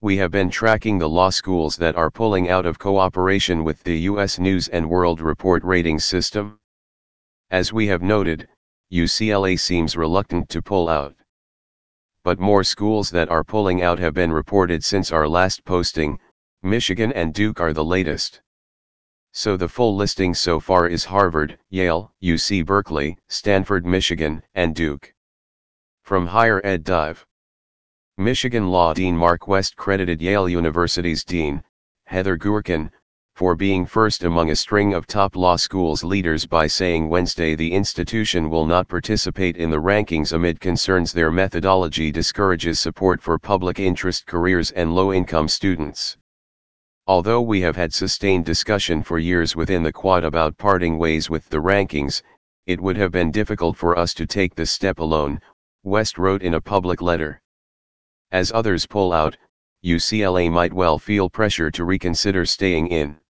We have been tracking the law schools that are pulling out of cooperation with the U.S. News & World Report rating system. As we have noted, UCLA seems reluctant to pull out. But more schools that are pulling out have been reported since our last posting. Michigan and Duke are the latest. So the full listing so far is Harvard, Yale, UC Berkeley, Stanford, Michigan, and Duke. From Higher Ed Dive. Michigan Law Dean Mark West credited Yale University's Dean, Heather Gurkin, for being first among a string of top law schools leaders by saying Wednesday the institution will not participate in the rankings amid concerns their methodology discourages support for public interest careers and low-income students. Although we have had sustained discussion for years within the Quad about parting ways with the rankings, it would have been difficult for us to take this step alone, West wrote in a public letter. As others pull out, UCLA might well feel pressure to reconsider staying in.